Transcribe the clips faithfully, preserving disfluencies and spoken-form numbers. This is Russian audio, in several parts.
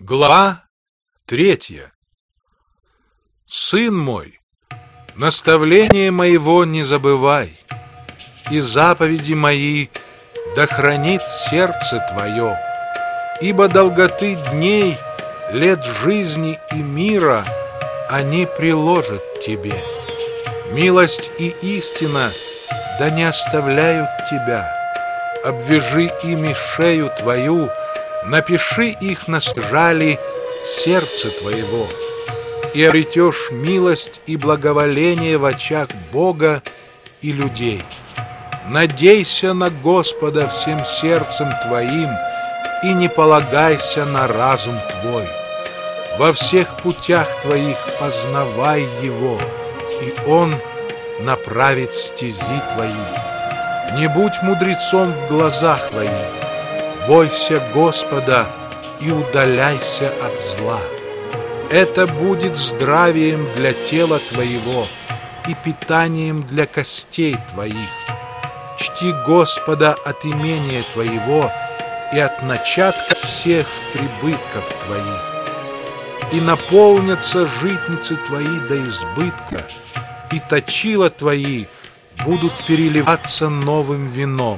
Глава третья. Сын мой, наставление моего не забывай, и заповеди мои да хранит сердце твое, ибо долготы дней, лет жизни и мира они приложат тебе. Милость и истина да не оставляют тебя. Обвяжи ими шею твою, напиши их на скрижали сердца твоего, и обретешь милость и благоволение в очах Бога и людей. Надейся на Господа всем сердцем твоим и не полагайся на разум твой. Во всех путях твоих познавай Его, и Он направит стези твои. Не будь мудрецом в глазах твоих, бойся Господа и удаляйся от зла. Это будет здравием для тела твоего и питанием для костей твоих. Чти Господа от имения твоего и от начатка всех прибытков твоих. И наполнятся житницы твои до избытка, и точила твои будут переливаться новым вином.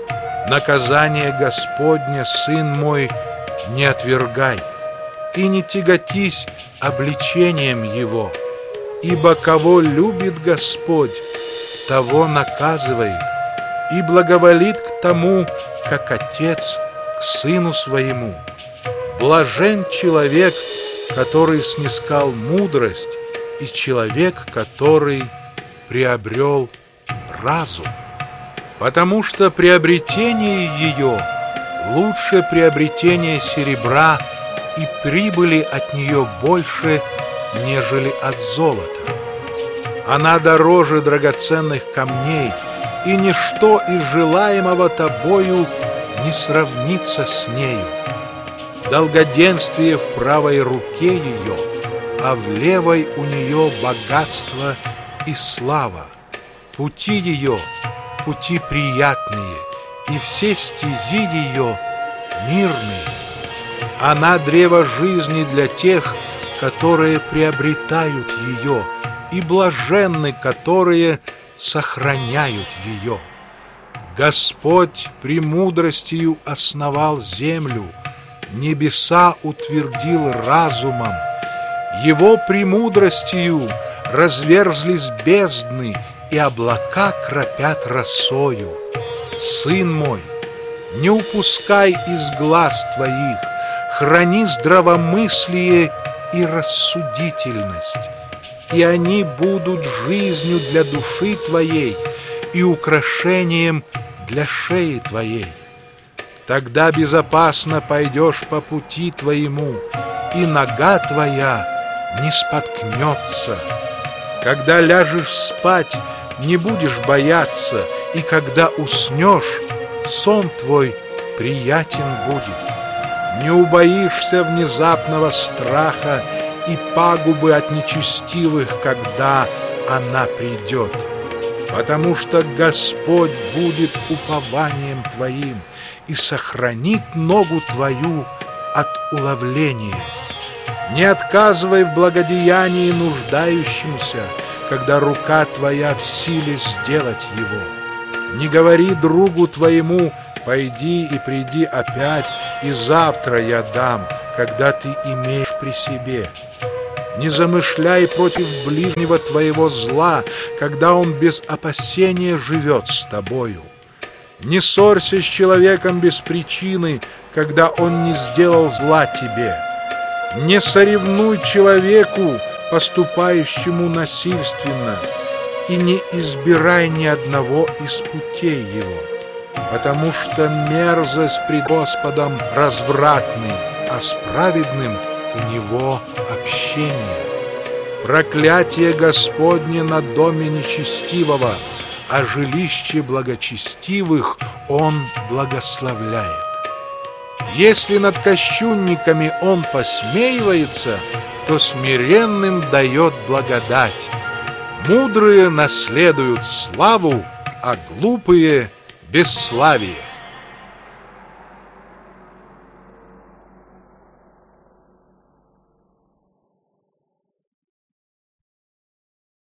Наказание Господне, сын мой, не отвергай, и не тяготись обличением его, ибо кого любит Господь, того наказывает, и благоволит к тому, как отец к сыну своему. Блажен человек, который снискал мудрость, и человек, который приобрел разум. Потому что приобретение ее лучше приобретения серебра, и прибыли от нее больше, нежели от золота. Она дороже драгоценных камней, и ничто из желаемого тобою не сравнится с нею. Долгоденствие в правой руке ее, а в левой у нее богатство и слава. Пути ее — пути приятные, и все стези ее мирные. Она древо жизни для тех, которые приобретают ее, и блаженны, которые сохраняют ее. Господь премудростью основал землю, небеса утвердил разумом. Его премудростью разверзлись бездны, и облака кропят росою. Сын мой, не упускай из глаз твоих, храни здравомыслие и рассудительность, и они будут жизнью для души твоей и украшением для шеи твоей. Тогда безопасно пойдешь по пути твоему, и нога твоя не споткнется. Когда ляжешь спать, не будешь бояться, и когда уснешь, сон твой приятен будет. Не убоишься внезапного страха и пагубы от нечестивых, когда она придет. Потому что Господь будет упованием твоим и сохранит ногу твою от уловления. Не отказывай в благодеянии нуждающимся, когда рука твоя в силе сделать его. Не говори другу твоему: пойди и приди опять, и завтра я дам, когда ты имеешь при себе. Не замышляй против ближнего твоего зла, когда он без опасения живет с тобою. Не ссорься с человеком без причины, когда он не сделал зла тебе. Не соревнуй человеку, поступающему насильственно, и не избирай ни одного из путей его, потому что мерзость пред Господом развратный, а с праведным у него общение. Проклятие Господне на доме нечестивого, а жилище благочестивых он благословляет. Если над кощунниками он посмеивается, то смиренным дает благодать. Мудрые наследуют славу, а глупые — бесславие.